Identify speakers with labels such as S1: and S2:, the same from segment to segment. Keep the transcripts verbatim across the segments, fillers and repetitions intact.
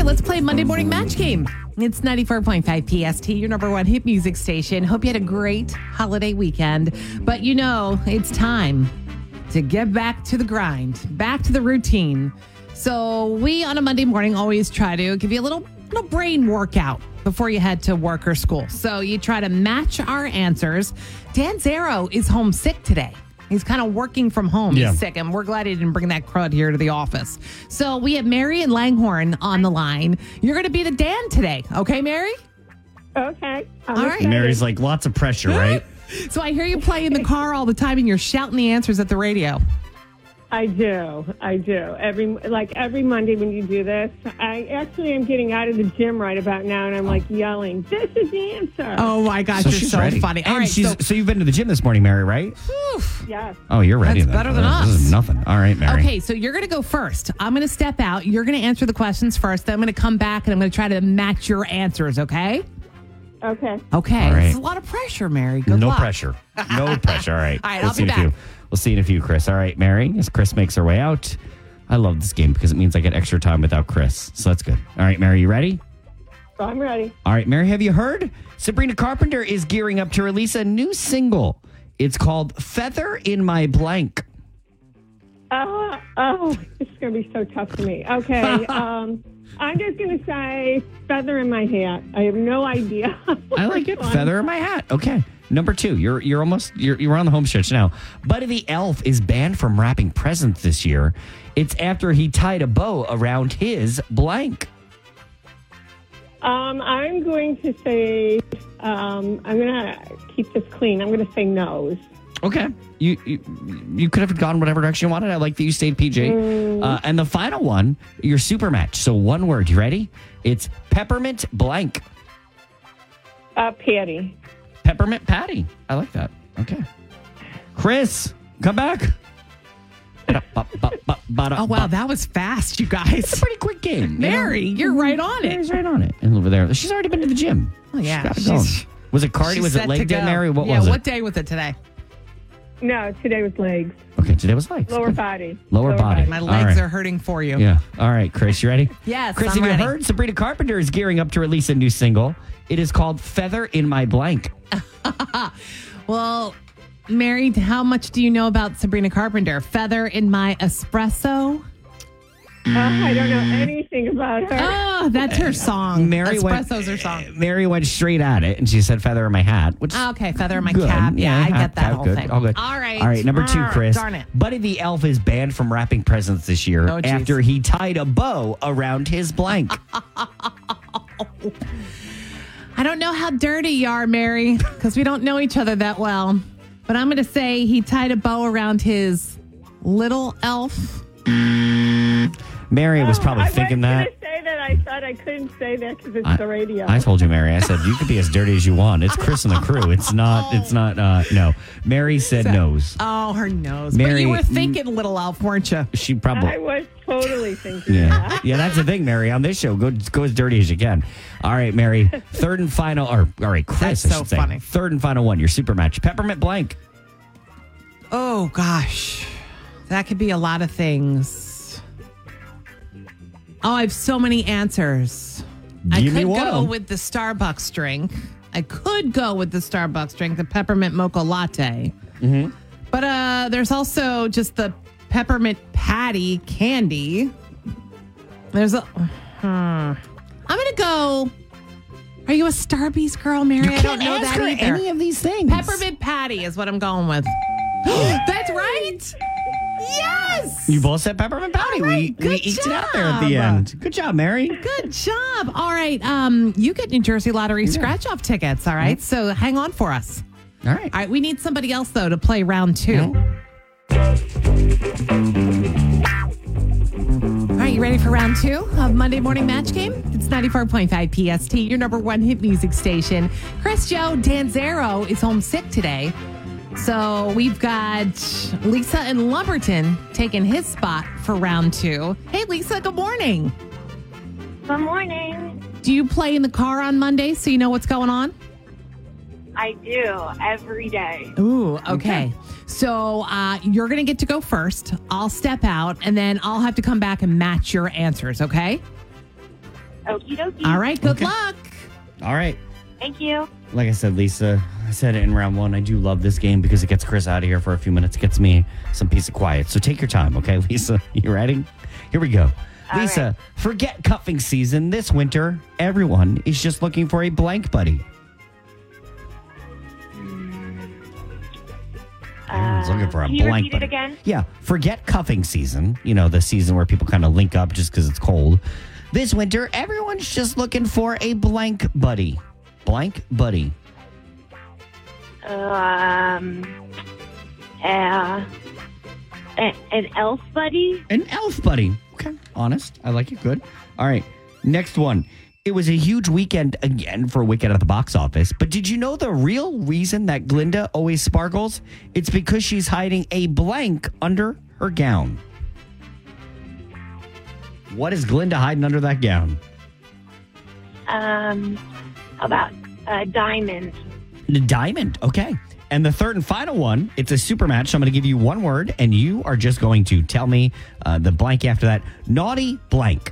S1: right, let's play Monday Morning Match Game. It's ninety-four point five P S T, your number one hit music station. Hope you had a great holiday weekend. But you know, it's time to get back to the grind, back to the routine. So we on a Monday morning always try to give you a little, little brain workout before you head to work or school. So you try to match our answers. Dan Zero is homesick today. He's kind of working from home.
S2: Yeah.
S1: He's sick, and we're glad he didn't bring that crud here to the office. So we have Mary and Langhorne on the line. You're going to be the Dan today. Okay, Mary?
S3: Okay. I'm
S1: All right.
S3: excited.
S2: Mary's like, lots of pressure, right?
S1: So I hear you play in the car all the time, and you're shouting the answers at the radio.
S3: I do. I do. Every like every Monday when you do this, I actually am getting out of the gym right about now, and I'm like yelling, "This is the answer!"
S1: Oh my gosh,
S2: So
S1: you're
S2: she's
S1: so
S2: ready.
S1: funny.
S2: And
S1: All right,
S2: she's,
S1: so,
S2: so you've been to the gym this morning, Mary, right?
S3: Yes.
S2: Oh, you're ready.
S1: That's
S2: then.
S1: better than
S2: This
S1: us.
S2: is nothing. All right, Mary.
S1: okay, so you're going to go first. I'm going to step out. You're going to answer the questions first. Then I'm going to come back, and I'm going to try to match your answers. Okay?
S3: Okay.
S1: Okay.
S2: All right.
S1: It's a lot of pressure, Mary. Good
S2: no
S1: luck.
S2: pressure. No pressure. All right.
S1: All right,
S2: We'll
S1: I'll
S2: see
S1: be
S2: in a few.
S1: back.
S2: We'll see in a few, Chris. All right, Mary, as Chris makes her way out. I love this game because it means I get extra time without Chris. So that's good. All right, Mary, you ready?
S3: I'm ready.
S2: All right, Mary, have you heard? Sabrina Carpenter is gearing up to release a new single. It's called Feather in My Blank.
S3: Uh, oh, this is going to be so tough for me. Okay. um, I'm just going to say feather in my hat. I have no idea.
S2: I like it. Feather in my hat. Okay. Number two, you're you're almost you're you're on the home stretch now. Buddy the Elf is banned from wrapping presents this year. It's after he tied a bow around his blank.
S3: Um, I'm going to say, um, I'm going to keep this clean. I'm going to say nose.
S2: Okay. You, you you could have gone whatever direction you wanted. I like that you stayed P J.
S3: Mm.
S2: Uh, and the final one, your super match. So one word. You ready? It's peppermint blank.
S3: Uh, Patty.
S2: Peppermint patty. I like that. Okay. Chris, come back.
S1: Oh, wow. That was fast, you guys.
S2: It's a pretty quick game.
S1: Mary,
S2: you know?
S1: you're right on it.
S2: Mary's right on it. And over there, she's already been to the gym.
S1: Oh, yeah.
S2: She's got it
S1: She's-
S2: going. Was it cardio?
S1: She's
S2: Was it
S1: set
S2: leg
S1: to
S2: day,
S1: go.
S2: Mary? What
S1: yeah,
S2: was
S1: what
S2: it?
S1: day was it today?
S3: No, today was legs.
S2: Okay, today was legs.
S3: Lower
S2: Good.
S3: body.
S2: Lower body.
S1: My
S2: All
S1: legs
S2: right.
S1: are hurting for you.
S2: Yeah. All right, Chris, you ready?
S1: Yes,
S2: Chris,
S1: I'm
S2: have
S1: ready.
S2: you heard? Sabrina Carpenter is gearing up to release a new single. It is called Feather in My Blank.
S1: Well, Mary, how much do you know about Sabrina Carpenter? Feather in my espresso?
S3: Uh, I don't know anything about her.
S1: Oh, that's her song.
S2: Mary went-
S1: Espresso's her song.
S2: Mary went straight at it, and she said feather in my hat, which
S1: Okay, feather in my
S2: good.
S1: cap. Yeah, I
S2: hat,
S1: get that
S2: cap,
S1: whole
S2: good.
S1: thing.
S2: All good.
S1: All right.
S2: All right, number two,
S1: Ah,
S2: Chris.
S1: darn it.
S2: Buddy the Elf is banned from wrapping presents this year
S1: Oh, geez.
S2: after he tied a bow around his blank.
S1: I don't know how dirty you are, Mary, because we don't know each other that well. But I'm going to say he tied a bow around his little elf.
S2: Mary was
S3: Oh,
S2: probably
S3: I
S2: thinking
S3: was
S2: that.
S3: going to say that. I thought I couldn't say that because it's
S2: I,
S3: the radio.
S2: I told you, Mary. I said you could be as dirty as you want. It's Chris and the crew. It's not. It's not. Uh, no. Mary said nose.
S1: Oh, her nose.
S2: Mary-
S1: but you were thinking little elf, weren't you?
S2: She probably.
S3: I was totally thinking
S2: Yeah,
S3: that.
S2: yeah. That's the thing, Mary. On this show, go go as dirty as you can. All right, Mary. Third and final, or all right, Chris.
S1: That's
S2: I
S1: so
S2: should say.
S1: funny.
S2: Third and final one. Your super match. Peppermint blank.
S1: Oh, gosh. That could be a lot of things. Oh, I have so many answers. I
S2: Give
S1: could
S2: me one of
S1: go
S2: them.
S1: with the Starbucks drink. I could go with the Starbucks drink, the peppermint mocha latte.
S2: Mm-hmm.
S1: But uh, there's also just the peppermint patty candy. There's a. Hmm. I'm going to go. Are you a Starbucks girl, Mary? I don't know that either.
S2: any of these things.
S1: Peppermint patty is what I'm going with. That's right. Yes.
S2: You both said peppermint patty.
S1: All right,
S2: we
S1: good
S2: we eked it out there at the
S1: job.
S2: end. Good job, Mary.
S1: Good job. All right. Um, you get New Jersey Lottery scratch off tickets. All right. So hang on for us.
S2: All right.
S1: All right. We need somebody else, though, to play round two. All right. You ready for round two of Monday Morning Match Game? It's ninety-four point five P S T, your number one hit music station. Chris Joe Danzero is home sick today. So we've got Lisa and Lumberton taking his spot for round two. Hey, Lisa, good morning.
S4: Good morning.
S1: Do you play in the car on Monday so you know what's going on?
S4: I do every day.
S1: Ooh, okay. So uh, you're going to get to go first. I'll step out, and then I'll have to come back and match your answers, okay?
S4: Okie dokie.
S1: All right, good
S2: Okay.
S1: luck.
S2: All right.
S4: Thank you.
S2: Like I said, Lisa, I said it in round one. I do love this game because it gets Chris out of here for a few minutes. It gets me some peace of quiet. So take your time, okay, Lisa? You ready? Here we go.
S4: All
S2: Lisa,
S4: right.
S2: forget cuffing season. This winter, everyone is just looking for a blank buddy. Everyone's looking for a
S4: Can you
S2: blank
S4: repeat it
S2: buddy.
S4: again?
S2: Yeah, forget cuffing season. You know, the season where people kind of link up just because it's cold. This winter, everyone's just looking for a blank buddy. Blank buddy.
S4: Um, uh, a- an elf buddy?
S2: An elf buddy. Okay, honest. I like it. Good. All right, next one. It was a huge weekend again for Wicked at the box office. But did you know the real reason that Glinda always sparkles? It's because she's hiding a blank under her gown. What is Glinda hiding under that gown?
S4: Um, how about uh, diamond?
S2: The diamond. Okay. And the third and final one, it's a super match. So I'm going to give you one word, and you are just going to tell me uh, the blank after that. Naughty blank.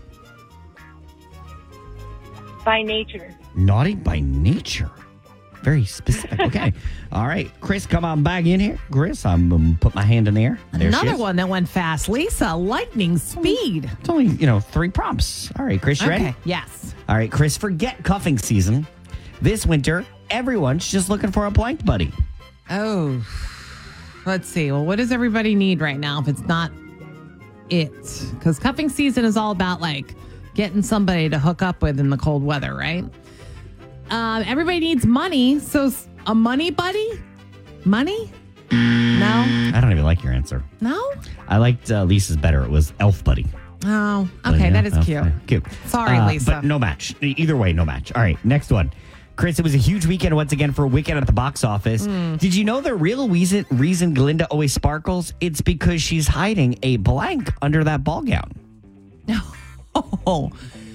S4: By nature.
S2: Naughty by nature. Very specific. Okay. All right. Chris, come on back in here. Chris, I'm um, put my hand in the air. There she
S1: Another
S2: is.
S1: one that went fast. Lisa, lightning speed.
S2: It's only, you know, three prompts. All right, Chris, you ready?
S1: Okay, yes.
S2: All right, Chris, forget cuffing season. This winter, everyone's just looking for a blank buddy.
S1: Oh, let's see. Well, what does everybody need right now if it's not it? Because cuffing season is all about like getting somebody to hook up with in the cold weather, right? Um, everybody needs money. So s- a money buddy? Money? No?
S2: I don't even like your answer.
S1: No?
S2: I liked uh, Lisa's better. It was elf buddy.
S1: Oh,
S2: But
S1: okay.
S2: yeah,
S1: That is
S2: elf
S1: cute.
S2: buddy. Cute.
S1: Sorry,
S2: Uh,
S1: Lisa.
S2: But no match. Either way, no match. All right, next one. Chris, it was a huge weekend once again for Wicked at the box office.
S1: Hmm.
S2: Did you know the real reason, reason Glinda always sparkles? It's because she's hiding a blank under that ball gown.
S1: Oh.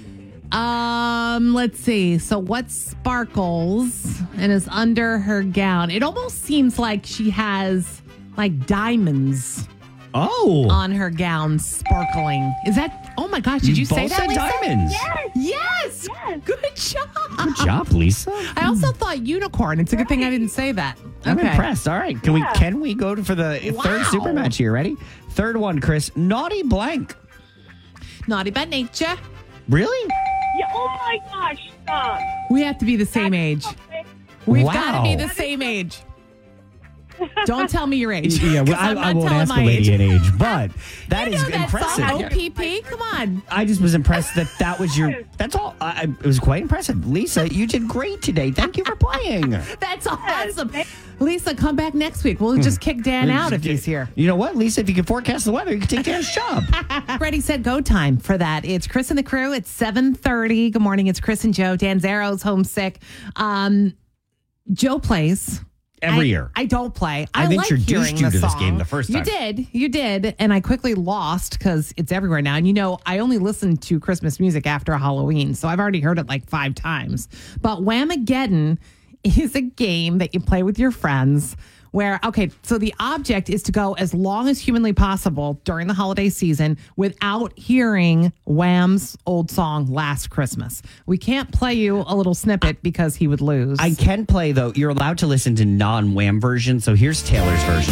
S1: Um, let's see. So what sparkles and is under her gown? It almost seems like she has like diamonds
S2: Oh.
S1: on her gown sparkling. Is that Oh my gosh, did you,
S2: You
S1: say
S2: both
S1: that?
S2: said
S1: Lisa?
S2: diamonds.
S4: Yes.
S1: Yes.
S4: Yes.
S1: Good job.
S2: Good job, Lisa.
S1: I also thought unicorn. It's a good thing I didn't say that.
S2: I'm
S1: Okay.
S2: impressed. All right. Can
S4: Yeah.
S2: we can we go to- for the third
S1: Wow.
S2: super match here? Ready? Third one, Chris. Naughty blank.
S1: Naughty by nature.
S2: Really?
S4: Yeah, oh my gosh, stop.
S1: We have to be the same age.
S4: Okay.
S1: We've
S2: Wow.
S1: got to be the same age. Don't tell me your age.
S2: Yeah, well,
S1: 'cause
S2: I,
S1: I'm
S2: I
S1: not
S2: won't
S1: telling
S2: ask the
S1: my
S2: lady
S1: age.
S2: in age, but that
S1: You
S2: is
S1: know that
S2: impressive.
S1: song, O P P? Come on.
S2: I just was impressed that that was your. That's all. I, I- it was quite impressive, Lisa. You did great today. Thank you for playing.
S1: That's awesome. Lisa, come back next week. We'll just kick Dan out if he's here.
S2: You know what, Lisa? If you can forecast the weather, you can take Dan's job.
S1: Ready, set, go time for that. It's Chris and the crew. It's seven thirty. Good morning. It's Chris and Joe. Dan Zaro's homesick. Um, Joe plays.
S2: Every
S1: I,
S2: year.
S1: I don't play. I
S2: I've
S1: like
S2: introduced
S1: hearing
S2: you
S1: the
S2: to this
S1: song.
S2: game the first time.
S1: You did. You did. And I quickly lost because it's everywhere now. And you know, I only listen to Christmas music after Halloween. So I've already heard it like five times. But Whamageddon is a game that you play with your friends where, okay, so the object is to go as long as humanly possible during the holiday season without hearing Wham's old song, Last Christmas. We can't play you a little snippet because he would lose.
S2: I can play though. You're allowed to listen to non-Wham version. So here's Taylor's version.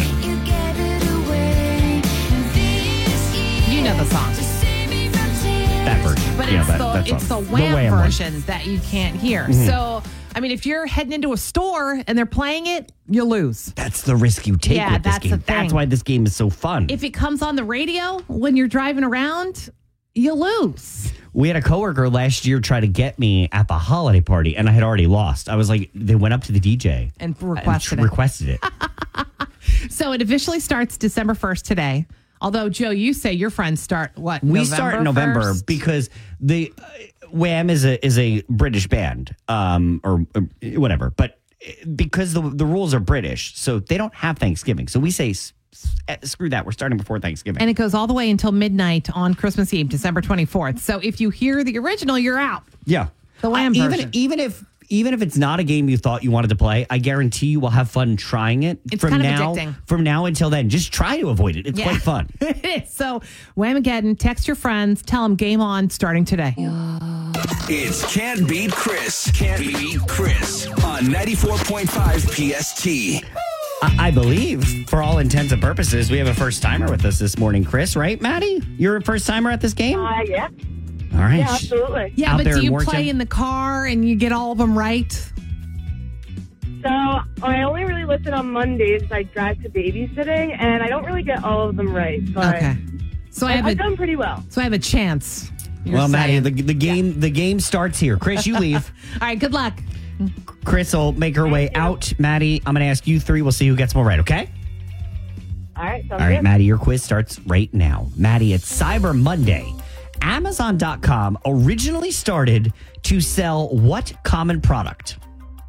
S1: You know the song.
S2: That version.
S1: But
S2: Yeah,
S1: it's,
S2: that-
S1: the,
S2: that
S1: it's the
S2: song.
S1: Wham,
S2: Wham one.
S1: version that you can't hear. So, I mean, if you're heading into a store and they're playing it, you lose.
S2: That's the risk you take
S1: Yeah,
S2: with this
S1: that's the
S2: game. That's
S1: thing.
S2: why this game is so fun.
S1: If it comes on the radio when you're driving around, you lose.
S2: We had a coworker last year try to get me at the holiday party, and I had already lost. I was like, they went up to the D J
S1: And
S2: and
S1: requested
S2: tr-
S1: it.
S2: requested it.
S1: So it officially starts December first today. Although, Joe, you say your friends start what?
S2: We start in November
S1: first?
S2: because the uh, Wham is a is a British band, um, or, or whatever. But because the the rules are British, so they don't have Thanksgiving. So we say, "S- s- screw that. We're starting before Thanksgiving.
S1: And it goes all the way until midnight on Christmas Eve, December twenty-fourth. So if you hear the original, you're out.
S2: yeah,
S1: The Wham
S2: Uh, even
S1: version.
S2: even if. Even if it's not a game you thought you wanted to play, I guarantee you will have fun trying it.
S1: It's
S2: from
S1: kind of
S2: now,
S1: addicting.
S2: From now until then, just try to avoid it. It's
S1: Yeah.
S2: quite fun.
S1: It is. So Whamageddon, text your friends, tell them game on starting today.
S5: It's Can't Beat Chris. Can't Beat Chris on ninety-four point five P S T.
S2: I, I believe, for all intents and purposes, we have a first timer with us this morning, Chris, right, Maddie? You're a first timer at this game?
S4: Uh, yeah.
S2: All right.
S4: Yeah, absolutely.
S1: Yeah,
S2: Out
S1: but
S2: there
S1: do
S2: in
S1: you
S2: Warrenton?
S1: play in the car and you get all of them right?
S4: So I only really listen on Mondays. I drive to babysitting, and I don't really get all of them right. But
S1: Okay. So I
S4: I,
S1: have
S4: I've
S1: a
S4: done pretty well.
S1: so I have a chance. you're
S2: Well, Maddie,
S1: saying.
S2: the, the game the game starts here. Chris, you leave.
S1: All right, good luck.
S2: Chris will make her way out. Maddie, I'm going to ask you three. We'll see who gets more right, okay?
S4: All right. Sounds
S2: All right,
S4: good.
S2: Maddie, your quiz starts right now. Maddie, it's Cyber Monday. Amazon dot com originally started to sell what common product?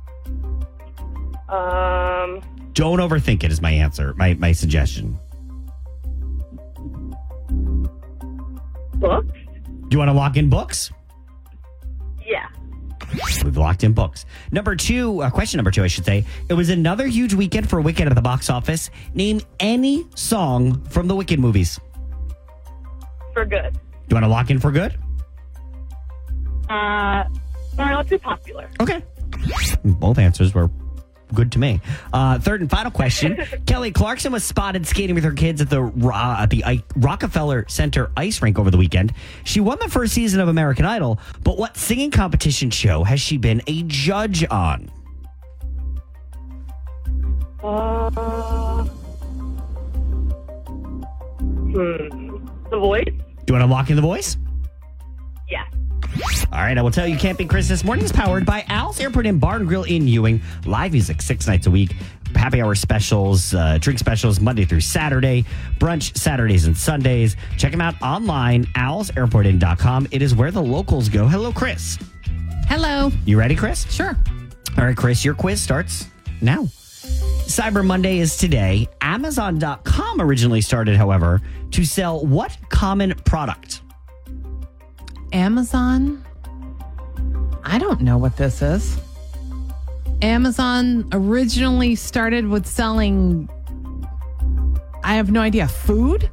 S4: Um,
S2: Don't overthink it is my answer, my, my suggestion.
S4: books?
S2: Do you want to lock in books?
S4: Yeah.
S2: We've locked in books. Number two, uh, question number two, I should say. It was another huge weekend for Wicked at the box office. Name any song from the Wicked movies.
S4: For good.
S2: Do you want to lock in for good?
S4: Uh, sorry, not too popular.
S2: Okay. Both answers were good to me. Uh, third and final question. Kelly Clarkson was spotted skating with her kids at the uh, at the I- Rockefeller Center ice rink over the weekend. She won the first season of American Idol, but what singing competition show has she been a judge on?
S4: Uh, hmm. The Voice?
S2: Do you want to lock in The Voice?
S4: Yeah.
S2: All right, I will tell you, Can't Beat Chris this morning is powered by Al's Airport and Bar and Grill in Ewing. Live music six nights a week. Happy hour specials, uh, drink specials Monday through Saturday. Brunch Saturdays and Sundays. Check them out online, owls airport inn dot com. It is where the locals go. Hello, Chris.
S1: Hello.
S2: You ready, Chris?
S1: Sure.
S2: All right, Chris, your quiz starts now. Cyber Monday is today. Amazon dot com originally started, however, to sell what common product?
S1: Amazon? I don't know what this is. Amazon originally started with selling, I have no idea, food?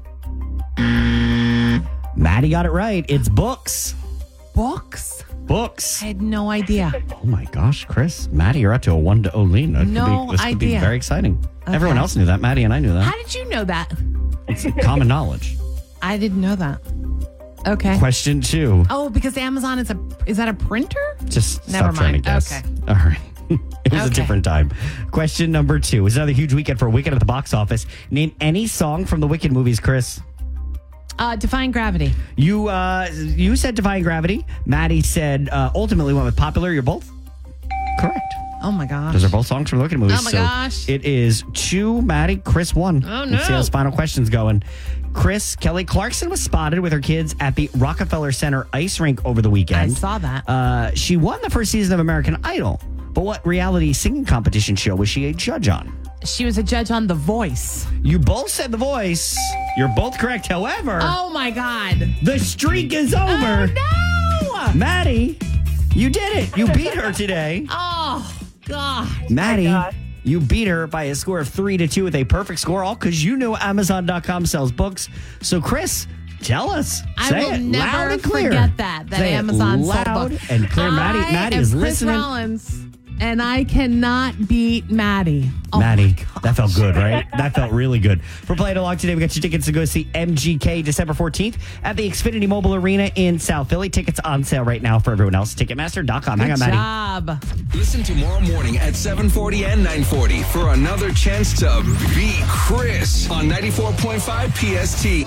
S2: Maddie got it right. It's books.
S1: Books?
S2: Books.
S1: I had no idea.
S2: Oh my gosh, Chris. Maddie, you're up to a one to oh lead. This
S1: No
S2: could be, this could be
S1: idea.
S2: very exciting.
S1: Okay.
S2: Everyone else knew that. Maddie and I knew that.
S1: How did you know that?
S2: It's common knowledge.
S1: I didn't know that. Okay.
S2: Question two.
S1: Oh, because Amazon is a is that a printer?
S2: Just
S1: Never
S2: stop trying to
S1: mind.
S2: guess.
S1: Okay.
S2: All right. It was a
S1: Okay.
S2: different time. Question number two. It was another huge weekend for Wicked at the box office. Name any song from the Wicked movies, Chris.
S1: Uh, Defying Gravity.
S2: You uh, you said Defying Gravity. Maddie said uh, ultimately went with Popular. You're both correct.
S1: Oh my gosh.
S2: Those are both songs from the Wicked movies.
S1: Oh my
S2: so
S1: gosh.
S2: It is two, Maddie. Chris one.
S1: Oh,
S2: Let's see
S1: no.
S2: how his final question's going. Chris, Kelly Clarkson was spotted with her kids at the Rockefeller Center ice rink over the weekend.
S1: I saw that.
S2: Uh, she won the first season of American Idol. But what reality singing competition show was she a judge on?
S1: She was a judge on The Voice.
S2: You both said The Voice. You're both correct. However,
S1: Oh my God.
S2: the streak is over.
S1: Oh no.
S2: Maddie, you did it. You beat her today.
S1: Oh God.
S2: Maddie,
S4: gosh.
S2: you beat her by a score of three to two with a perfect score, all because you know Amazon dot com sells books. So, Chris, tell us.
S1: I
S2: Say
S1: will
S2: it
S1: never
S2: loud and clear.
S1: forget that. That
S2: Say it
S1: Amazon sold
S2: loud
S1: books.
S2: and clear. Maddie,
S1: I
S2: Maddie
S1: am
S2: is
S1: Chris
S2: listening.
S1: Rollins, and I cannot beat Maddie. Oh
S2: Maddie,
S1: my gosh.
S2: that felt good, right? That felt really good. For playing along today, we got your tickets to go see M G K December fourteenth at the Xfinity Mobile Arena in South Philly. Tickets on sale right now for everyone else. Ticketmaster dot com. Hang on,
S1: Good
S2: Maddie.
S1: job.
S5: Listen tomorrow morning at seven forty and nine forty for another chance to beat Chris on ninety-four point five P S T.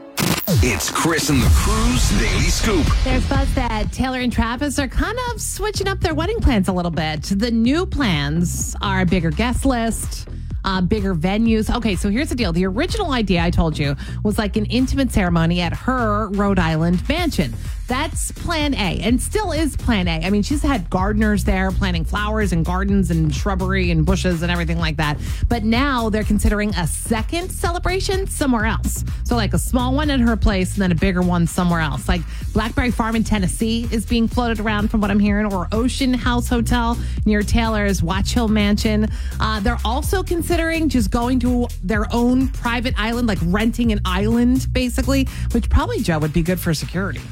S5: It's Chris and the Crew's Daily Scoop.
S1: There's buzz that Taylor and Travis are kind of switching up their wedding plans a little bit. The new plans are a bigger guest list, uh, bigger venues. Okay, so here's the deal. The original idea, I told you, was like an intimate ceremony at her Rhode Island mansion. That's plan A, and still is plan A. I mean, she's had gardeners there planting flowers and gardens and shrubbery and bushes and everything like that. But now they're considering a second celebration somewhere else. So like a small one at her place and then a bigger one somewhere else. Like Blackberry Farm in Tennessee is being floated around from what I'm hearing, or Ocean House Hotel near Taylor's Watch Hill Mansion. Uh, they're also considering just going to their own private island, like renting an island, basically, which probably, Joe, would be good for security.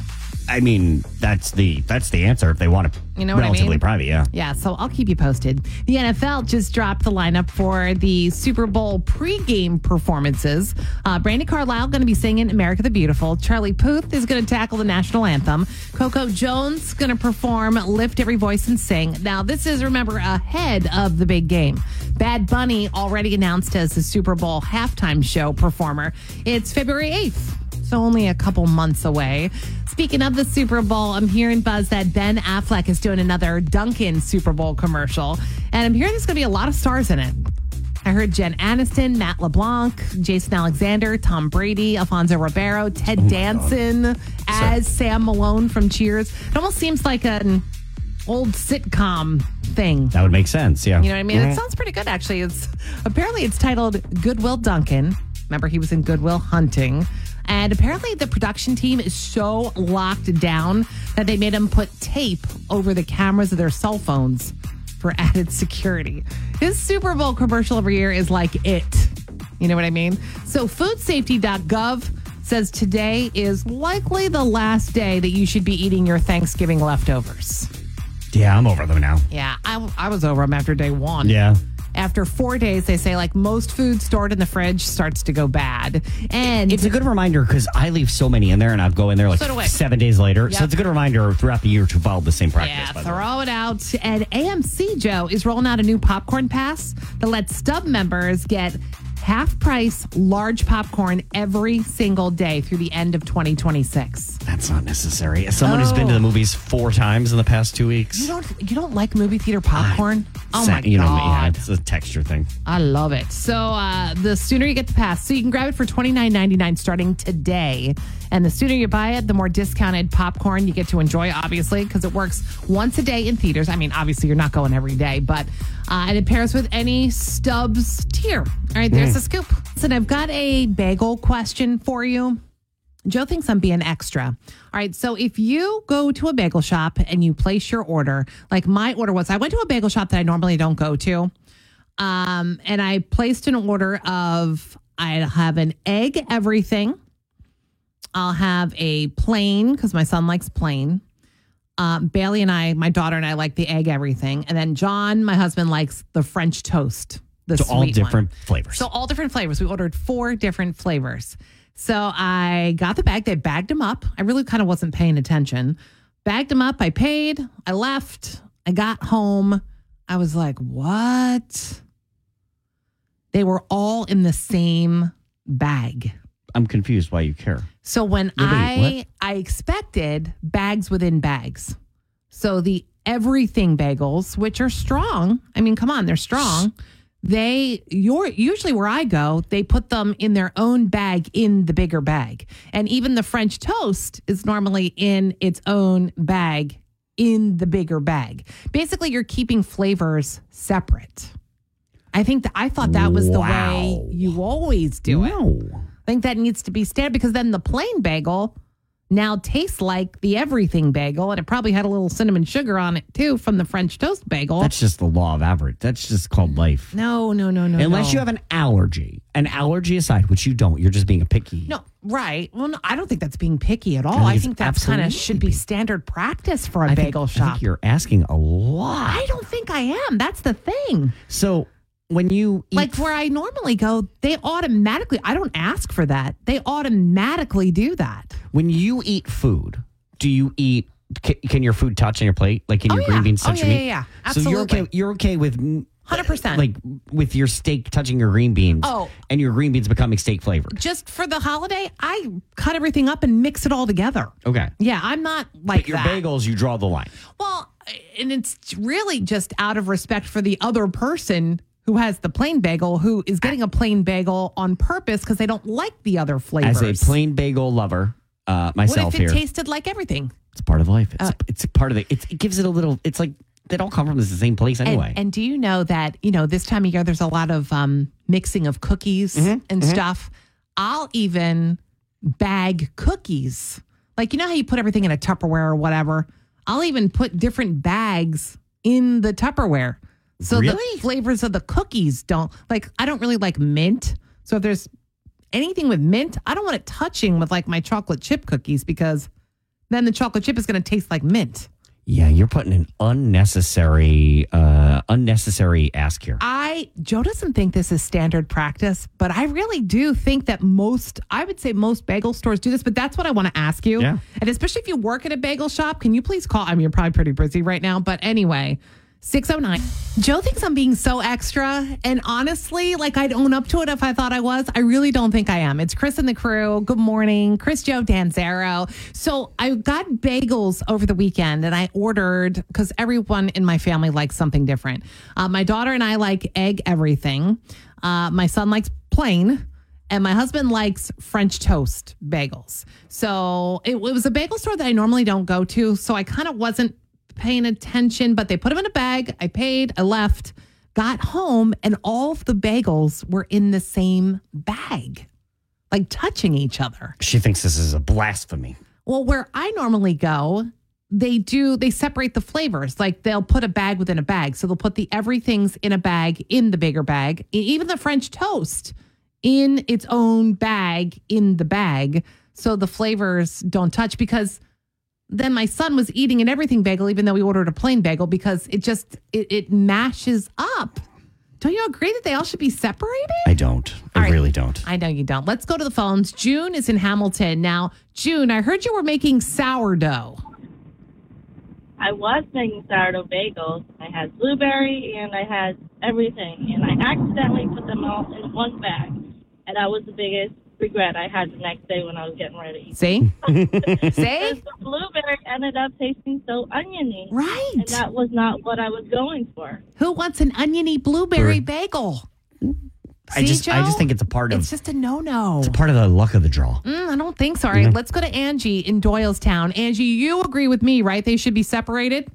S2: I mean, that's the that's the answer if they want to.
S1: You know what I
S2: relatively
S1: mean?
S2: private, yeah.
S1: Yeah, so I'll keep you posted. The N F L just dropped the lineup for the Super Bowl pregame performances. Uh, Brandi Carlile going to be singing America the Beautiful. Charlie Puth is going to tackle the national anthem. Coco Jones going to perform Lift Every Voice and Sing. Now, this is, remember, ahead of the big game. Bad Bunny already announced as the Super Bowl halftime show performer. It's February eighth. So only a couple months away. Speaking of the Super Bowl, I'm hearing buzz that Ben Affleck is doing another Dunkin' Super Bowl commercial. And I'm hearing there's going to be a lot of stars in it. I heard Jen Aniston, Matt LeBlanc, Jason Alexander, Tom Brady, Alfonso Ribeiro, Ted oh Danson as Sorry. Sam Malone from Cheers. It almost seems like an old sitcom thing.
S2: That would make sense, yeah.
S1: You know what I mean?
S2: Mm-hmm.
S1: It sounds pretty good, actually. It's apparently it's titled Goodwill Duncan. Remember, he was in Goodwill Hunting. And apparently the production team is so locked down that they made them put tape over the cameras of their cell phones for added security. His Super Bowl commercial every year is like it. You know what I mean? So food safety dot gov says today is likely the last day that you should be eating your Thanksgiving leftovers.
S2: Yeah, I'm over them now.
S1: Yeah, I, I was over them after day one.
S2: Yeah.
S1: After four days, they say, like, most food stored in the fridge starts to go bad. And
S2: it's a good reminder because I leave so many in there and I'll go in there like
S1: so
S2: seven days later.
S1: Yep.
S2: So it's a good reminder throughout the year to follow the same practice.
S1: Yeah,
S2: by the
S1: throw
S2: way.
S1: it out. And A M C, Joe, is rolling out a new popcorn pass that lets Stub members get half price large popcorn every single day through the end of twenty twenty-six.
S2: That's not necessary. As someone
S1: oh.
S2: who's been to the movies four times in the past two weeks.
S1: You don't you don't like movie theater popcorn? I, oh my
S2: you know,
S1: God.
S2: Yeah, it's a texture thing.
S1: I love it. So uh, the sooner you get the pass, so you can grab it for twenty-nine ninety-nine starting today. And the sooner you buy it, the more discounted popcorn you get to enjoy, obviously, because it works once a day in theaters. I mean, obviously, you're not going every day, but uh, and it pairs with any Stubbs tier. All right, there's mm. the scoop. So I've got a bagel question for you. Joe thinks I'm being extra. All right, so if you go to a bagel shop and you place your order, like my order was, I went to a bagel shop that I normally don't go to, um, and I placed an order of, I'd have an egg everything. I'll have a plain, because my son likes plain. Um, Bailey and I, my daughter and I, like the egg everything. And then John, my husband, likes the French toast, the
S2: so
S1: sweet
S2: all different
S1: one.
S2: flavors.
S1: So all different flavors. We ordered four different flavors. So I got the bag. They bagged them up. I really kind of wasn't paying attention. Bagged them up. I paid. I left. I got home. I was like, what? They were all in the same bag.
S2: I'm confused why you care.
S1: So when
S2: Wait,
S1: I
S2: what?
S1: I expected bags within bags. So the everything bagels, which are strong. I mean, come on, they're strong. They you're usually where I go, they put them in their own bag in the bigger bag. And even the French toast is normally in its own bag in the bigger bag. Basically, you're keeping flavors separate. I think that I thought that was the
S2: Wow.
S1: way you always do it.
S2: No.
S1: I think that needs to be standard because then the plain bagel now tastes like the everything bagel, and it probably had a little cinnamon sugar on it too from the French toast bagel.
S2: That's just the law of average. That's just called life.
S1: no, no, no, no.
S2: Unless
S1: no.
S2: you have an allergy. An allergy aside, which you don't, you're just being a picky.
S1: No, right. Well, no, I don't think that's being picky at all.
S2: I think
S1: I
S2: it's
S1: think that's kind of
S2: absolutely
S1: should be standard practice for a
S2: I think-
S1: bagel
S2: I
S1: shop.
S2: think you're asking a lot.
S1: I don't think I am. That's the thing.
S2: So when you eat
S1: Like where I normally go, they automatically, I don't ask for that. They automatically do that.
S2: when you eat food, do you eat? Can, can your food touch on your plate? Like can
S1: Oh,
S2: your
S1: yeah.
S2: green beans
S1: Oh,
S2: touch
S1: yeah,
S2: your
S1: yeah,
S2: meat?
S1: yeah.
S2: So you're
S1: Absolutely.
S2: okay. You're okay with
S1: one hundred percent.
S2: like with your steak touching your green beans.
S1: Oh.
S2: and your green beans becoming steak flavored.
S1: Just for the holiday, I cut everything up and mix it all together.
S2: Okay,
S1: Yeah, I'm not like
S2: but your
S1: that.
S2: bagels, you draw the line.
S1: Well, and it's really just out of respect for the other person who has the plain bagel, who is getting a plain bagel on purpose because they don't like the other flavors.
S2: As a plain bagel lover, uh, myself
S1: what if it
S2: here,
S1: tasted like everything?
S2: it's part of life. It's
S1: Uh,
S2: it's a part of the. It's, it gives it a little. It's like they don't come from the same place anyway.
S1: And, and do you know that, you know, this time of year, there's a lot of um, mixing of cookies
S2: Mm-hmm,
S1: and stuff. I'll even bag cookies. Like, you know how you put everything in a Tupperware or whatever? I'll even put different bags in the Tupperware. So
S2: Really?
S1: the flavors of the cookies don't, like, I don't really like mint. So if there's anything with mint, I don't want it touching with like my chocolate chip cookies because then the chocolate chip is going to taste like mint.
S2: Yeah, you're putting an unnecessary, uh, unnecessary ask here.
S1: I, Joe doesn't think this is standard practice, but I really do think that most, I would say most bagel stores do this, but that's what I want to ask you.
S2: Yeah.
S1: And especially if you work at a bagel shop, can you please call? I mean, you're probably pretty busy right now, but anyway, six oh nine. Joe thinks I'm being so extra. And honestly, like I'd own up to it if I thought I was. I really don't think I am. It's Chris and the crew. Good morning. Chris, Joe, Dan Zero. So I got bagels over the weekend and I ordered, because everyone in my family likes something different. Uh, my daughter and I like egg everything. Uh, my son likes plain. And my husband likes French toast bagels. So it, it was a bagel store that I normally don't go to. So I kind of wasn't paying attention, but they put them in a bag. I paid, I left, got home, and all of the bagels were in the same bag, like touching each other.
S2: She thinks this is a blasphemy.
S1: Well, where I normally go, they do, they separate the flavors. Like they'll put a bag within a bag. So they'll put the everything's in a bag in the bigger bag, even the French toast in its own bag in the bag. So the flavors don't touch, because then my son was eating an everything bagel, even though he ordered a plain bagel, because it just, it, it mashes up. Don't you agree that they all should be separated?
S2: I don't. I
S1: All right.
S2: really don't.
S1: I know you don't. Let's go to the phones. June is in Hamilton. Now, June, I heard you were making sourdough.
S6: I was making sourdough bagels. I had blueberry and I had everything. And I accidentally put them all in one bag. And that was the biggest regret I had the next day when I was getting ready to eat.
S1: See? See?
S6: The blueberry ended up tasting so oniony.
S1: Right.
S6: And that was not what I was going for.
S1: Who wants an oniony blueberry bagel?
S2: I
S1: See,
S2: just, I
S1: Joe?
S2: just think it's a part of,
S1: It's just a no-no.
S2: it's a part of the luck of the draw.
S1: Mm, I don't think so. All right, let's go to Angie in Doylestown. Angie, you agree with me, right? They should be separated?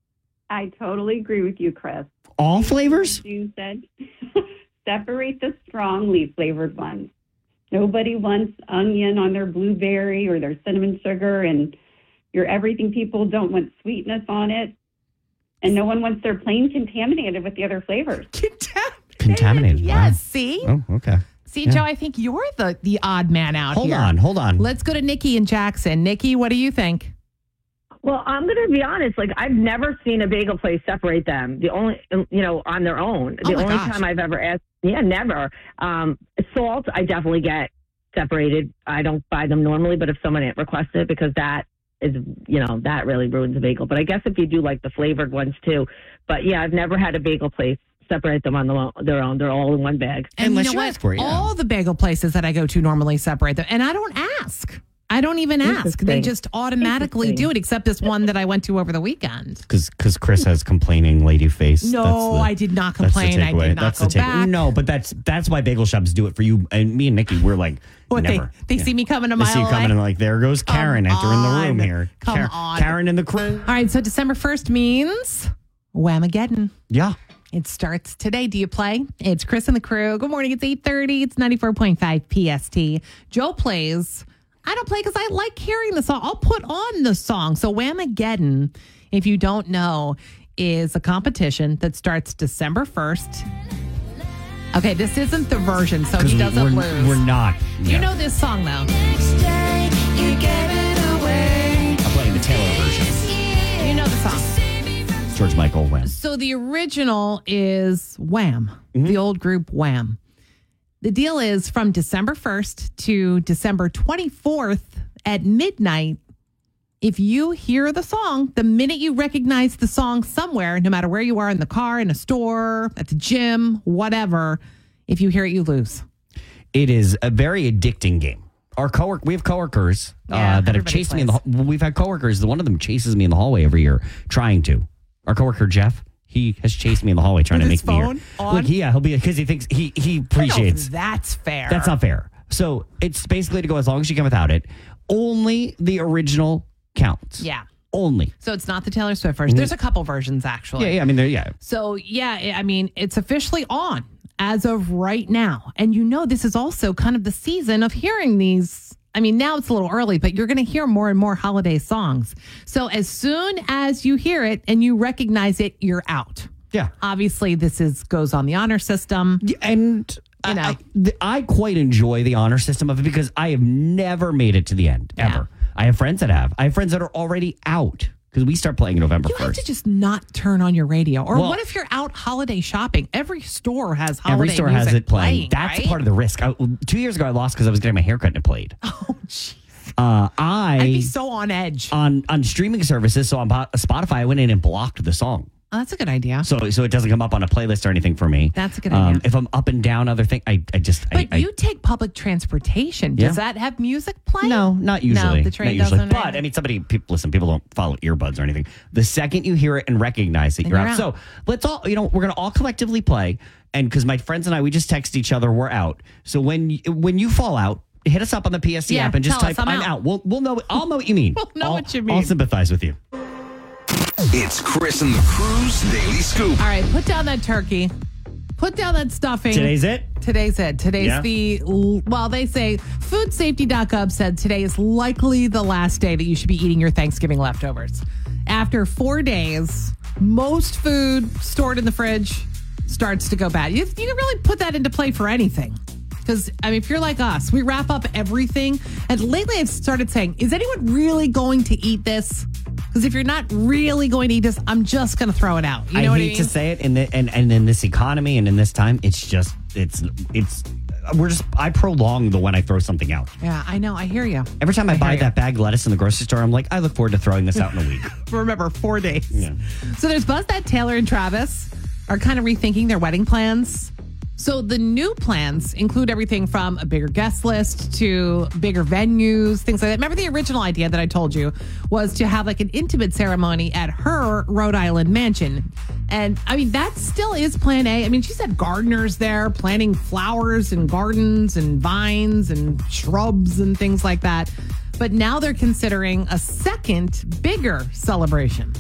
S7: I totally agree with you, Chris.
S2: All flavors?
S7: You said separate the strongly flavored ones. Nobody wants onion on their blueberry or their cinnamon sugar, and your everything people don't want sweetness on it. And no one wants their plain contaminated with the other flavors.
S1: Contaminated.
S2: Contaminated.
S1: Yes,
S2: Wow.
S1: see?
S2: Oh, okay.
S1: See,
S2: Yeah.
S1: Joe, I think you're the, the odd man out
S2: Hold
S1: here.
S2: on, hold on.
S1: Let's go to Nikki in Jackson. Nikki, what do you think?
S8: Well, I'm going to be honest. Like, I've never seen a bagel place separate them. The only, you know, on their own.
S1: Oh
S8: The
S1: my
S8: only
S1: gosh.
S8: time I've ever asked, yeah, never. Um, salt, I definitely get separated. I don't buy them normally, but if someone requests it, because that is, you know, that really ruins a bagel. But I guess if you do like the flavored ones too. But yeah, I've never had a bagel place separate them on the, their own. They're all in one bag.
S1: And
S2: Unless
S1: you know
S2: you
S1: what?
S2: ask for it, yeah.
S1: All the bagel places that I go to normally separate them. And I don't ask. I don't even ask. They
S8: Interesting.
S1: just automatically
S8: Interesting.
S1: do it, except this one that I went to over the weekend.
S2: Because Chris has complaining lady face.
S1: No,
S2: That's the-
S1: I did not
S2: that's the
S1: complain. I
S2: takeaway.
S1: did not
S2: That's
S1: go
S2: the take-
S1: back.
S2: No, but that's that's why bagel shops do it for you. And me and Nikki, we're like,
S1: What, they,
S2: never.
S1: they
S2: Yeah.
S1: see me coming a
S2: They
S1: mile
S2: see you coming
S1: away?
S2: and like, there goes Karen
S1: Come
S2: entering the room
S1: on.
S2: here.
S1: Come
S2: Karen,
S1: on.
S2: Karen and the crew.
S1: All right, so December first means Whamageddon.
S2: Yeah.
S1: It starts today. Do you play? It's Chris and the crew. Good morning. It's eight thirty. It's ninety-four point five P S T. Joe plays. I don't play because I like hearing the song. I'll put on the song. So Whamageddon, if you don't know, is a competition that starts December first. Okay, this isn't the version, so he doesn't
S2: we're,
S1: lose.
S2: We're not.
S1: You
S2: yeah.
S1: know this song, though.
S2: I'm playing the Taylor version.
S1: You know the song.
S2: George Michael Wham.
S1: So the original is Wham,
S2: Mm-hmm.
S1: the old group Wham. The deal is from December first to December twenty-fourth at midnight. If you hear the song, the minute you recognize the song somewhere, no matter where you are, in the car, in a store, at the gym, whatever, if you hear it, you lose.
S2: It is a very addicting game. Our coworker, we have coworkers
S1: Yeah,
S2: uh, that have
S1: everybody
S2: chased me in the.
S1: plays.
S2: hall- We've had coworkers. One of them chases me in the hallway every year, trying to. Our coworker Jeff, he has chased me in the hallway trying
S1: With
S2: to
S1: his
S2: make me
S1: phone
S2: hear.
S1: on?
S2: Look, yeah, he'll be because he thinks he he
S1: I don't know if
S2: appreciates.
S1: that's fair.
S2: That's not fair. So it's basically to go as long as you can without it. Only the original counts.
S1: Yeah.
S2: Only.
S1: So it's not the Taylor Swift version. There's a couple versions, actually.
S2: Yeah, yeah. I mean, there. Yeah.
S1: So, yeah, I mean, it's officially on as of right now. And you know, this is also kind of the season of hearing these. I mean, now it's a little early, but you're going to hear more and more holiday songs. So as soon as you hear it and you recognize it, you're out.
S2: Yeah.
S1: Obviously, this is goes on the honor system.
S2: Yeah, and
S1: You know.
S2: I, I, I quite enjoy the honor system of it because I have never made it to the end
S1: Yeah.
S2: ever. I have friends that have. I have friends that are already out because we start playing November
S1: You have
S2: first.
S1: to just not turn on your radio. Or
S2: Well-
S1: what if you're out holiday shopping? Every store has holiday
S2: Every store
S1: music
S2: has it playing.
S1: playing
S2: That's
S1: right?
S2: part of the risk. I, two years ago, I lost because I was getting my haircut and it played.
S1: Oh, jeez.
S2: Uh, I
S1: I'd be so on edge.
S2: on on streaming services. So on Bo- Spotify, I went in and blocked the song.
S1: Oh, that's a good idea.
S2: So so it doesn't come up on a playlist or anything for me.
S1: That's a good
S2: Um,
S1: idea.
S2: if I'm up and down other thing, I, I just
S1: But
S2: I,
S1: you take public transportation. Does
S2: Yeah.
S1: that have music playing?
S2: No, not usually.
S1: No, the train
S2: not usually.
S1: doesn't.
S2: But I mean, somebody people, listen. People don't follow earbuds or anything. The second you hear it and recognize that
S1: Then
S2: you're,
S1: you're
S2: out.
S1: out.
S2: So let's all, you know, we're gonna all collectively play. And because my friends and I, we just text each other, we're out. So when you- when you fall out, hit us up on the P S T
S1: Yeah,
S2: app and just
S1: tell us,
S2: type
S1: I'm
S2: I'm
S1: out."
S2: out. We'll we'll know. I'll know what you mean.
S1: We'll know
S2: I'll-
S1: what you
S2: I'll
S1: mean.
S2: sympathize with you.
S5: It's Chris and the Crew's Daily Scoop.
S1: All right, put down that turkey. Put down that stuffing.
S2: Today's it.
S1: Today's it. Today's
S2: Yeah.
S1: the, well, they say food safety dot gov said today is likely the last day that you should be eating your Thanksgiving leftovers. After four days, most food stored in the fridge starts to go bad. You, you can really put that into play for anything. Because, I mean, if you're like us, we wrap up everything. And lately I've started saying, is anyone really going to eat this? Because if you're not really going to eat this, I'm just going to throw it out. You know
S2: I
S1: what
S2: hate
S1: I mean?
S2: to say it, in the, and and in this economy and in this time, it's just it's it's we're just I prolong the when I throw something out.
S1: Yeah, I know. I hear you.
S2: Every time I,
S1: I
S2: buy
S1: hear you.
S2: that bag of lettuce in the grocery store, I'm like, I look forward to throwing this out in a week.
S1: Remember, four days.
S2: Yeah.
S1: So there's buzz that Taylor and Travis are kind of rethinking their wedding plans. So the new plans include everything from a bigger guest list to bigger venues, things like that. Remember the original idea that I told you was to have like an intimate ceremony at her Rhode Island mansion. And I mean, that still is plan A. I mean, she said gardeners there planting flowers and gardens and vines and shrubs and things like that. But now they're considering a second, bigger celebration.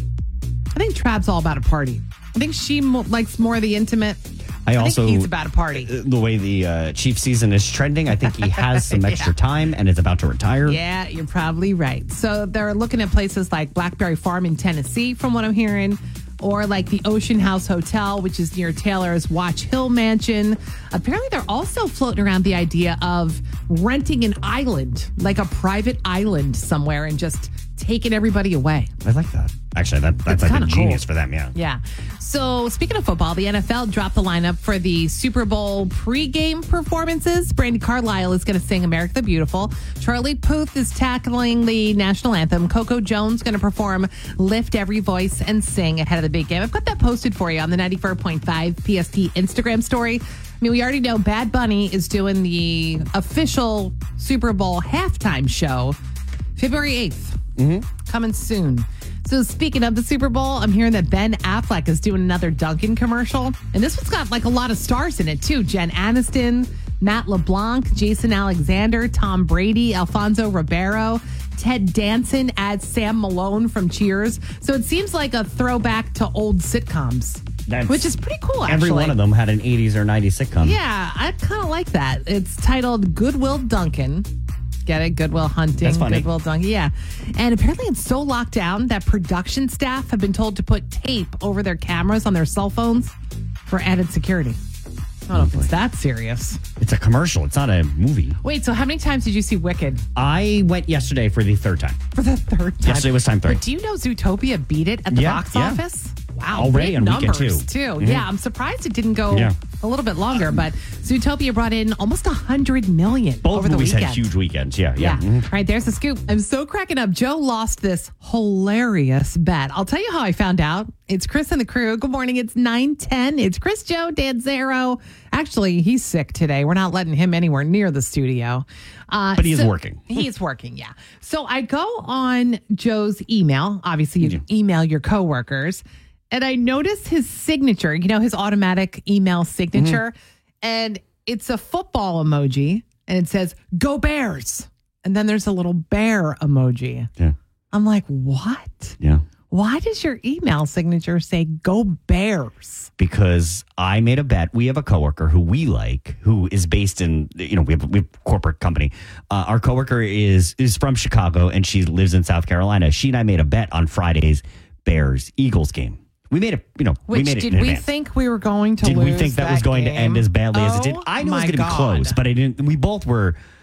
S1: I think Trav's all about a party. I think she mo- likes more of the intimate.
S2: I,
S1: I
S2: also
S1: think he's about a party.
S2: The way the uh, Chief season is trending, I think he has some extra time and is about to retire.
S1: Yeah, you're probably right. So they're looking at places like Blackberry Farm in Tennessee, from what I'm hearing, or like the Ocean House Hotel, which is near Taylor's Watch Hill Mansion. Apparently, they're also floating around the idea of renting an island, like a private island somewhere, and just taking everybody away.
S2: I like that. Actually, that, that's
S1: It's
S2: like a
S1: kinda
S2: genius
S1: cool.
S2: for them. Yeah.
S1: Yeah. So speaking of football, the N F L dropped the lineup for the Super Bowl pregame performances. Brandi Carlisle is going to sing America the Beautiful. Charlie Puth is tackling the national anthem. Coco Jones going to perform Lift Every Voice and Sing ahead of the big game. I've got that posted for you on the ninety-four point five P S T Instagram story. I mean, we already know Bad Bunny is doing the official Super Bowl halftime show February eighth.
S2: Mm-hmm.
S1: Coming soon. So speaking of the Super Bowl, I'm hearing that Ben Affleck is doing another Dunkin' commercial. And this one's got like a lot of stars in it too. Jen Aniston, Matt LeBlanc, Jason Alexander, Tom Brady, Alfonso Ribeiro, Ted Danson adds Sam Malone from Cheers. So it seems like a throwback to old sitcoms,
S2: That's-
S1: which is pretty cool, actually.
S2: Every one of them had an eighties or nineties sitcom.
S1: Yeah, I kind of like that. It's titled Goodwill Duncan. Get it? Goodwill Hunting.
S2: That's funny.
S1: Goodwill Duncan. Yeah. And apparently it's so locked down that production staff have been told to put tape over their cameras on their cell phones for added security. I don't know if it's that serious.
S2: It's a commercial. It's not a movie.
S1: Wait, so how many times did you see Wicked?
S2: I went yesterday for the third time.
S1: For the third time.
S2: Yesterday was time three.
S1: But do you know Zootopia beat it at the
S2: Yeah,
S1: box
S2: yeah.
S1: office? Wow.
S2: Already
S1: big
S2: on weekend
S1: numbers,
S2: two.
S1: too.
S2: Mhm.
S1: Yeah, I'm surprised it didn't go
S2: Yeah.
S1: a little bit longer, but Zootopia brought in almost one hundred million
S2: Both
S1: over the
S2: movies
S1: weekend.
S2: had huge weekends. Yeah, yeah.
S1: Yeah.
S2: Mhm.
S1: All right, there's the scoop. I'm so cracking up. Joe lost this hilarious bet. I'll tell you how I found out. It's Chris and the crew. Good morning. It's nine ten. It's Chris, Joe, Dan Zero. Actually, he's sick today. We're not letting him anywhere near the studio. Uh,
S2: But he is
S1: so-
S2: working.
S1: He is working, yeah. So I go on Joe's email. Obviously, you email your coworkers. And I notice his signature, you know, his automatic email signature. And it's a football emoji. And it says, Go Bears. And then there's a little bear emoji.
S2: Yeah.
S1: I'm like, what?
S2: Yeah.
S1: Why does your email signature say Go Bears?
S2: Because I made a bet. We have a coworker who we like, who is based in, you know, we have, we have a corporate company. Uh, our coworker is is from Chicago and she lives in South Carolina. She and I made a bet on Friday's Bears Eagles game. We made it, you know, we
S1: Which
S2: made it
S1: did
S2: in
S1: we
S2: advance.
S1: think we were going to
S2: did
S1: lose?
S2: we think that, was going
S1: game?
S2: to end as badly as it did?
S1: Oh,
S2: I knew it was
S1: my
S2: going to be
S1: God.
S2: close, but I didn't. We both were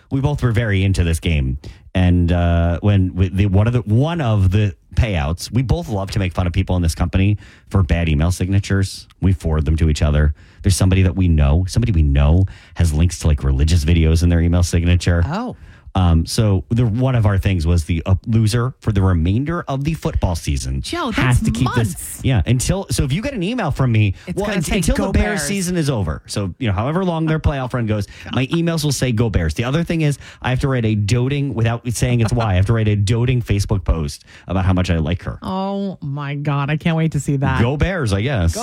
S2: we both were very into this game. And uh, when we, the one of the one of the payouts, we both love to make fun of people in this company for bad email signatures. We forward them to each other. There's somebody that we know, somebody we know has links to like religious videos in their email signature.
S1: Oh.
S2: Um, so the one of our things was the uh, loser for the remainder of the football season
S1: Joe,
S2: has
S1: that's
S2: to keep
S1: months.
S2: this. Yeah, until so if you get an email from me,
S1: It's
S2: well,
S1: gonna
S2: un-
S1: say,
S2: until
S1: "Go
S2: the Bears,
S1: Bears."
S2: season is over. So you know, however long their playoff run goes, my emails will say "Go Bears." The other thing is, I have to write a doting without saying it's why. I have to write a doting Facebook post about how much I like her.
S1: Oh my God. I can't wait to see that.
S2: Go Bears, I guess.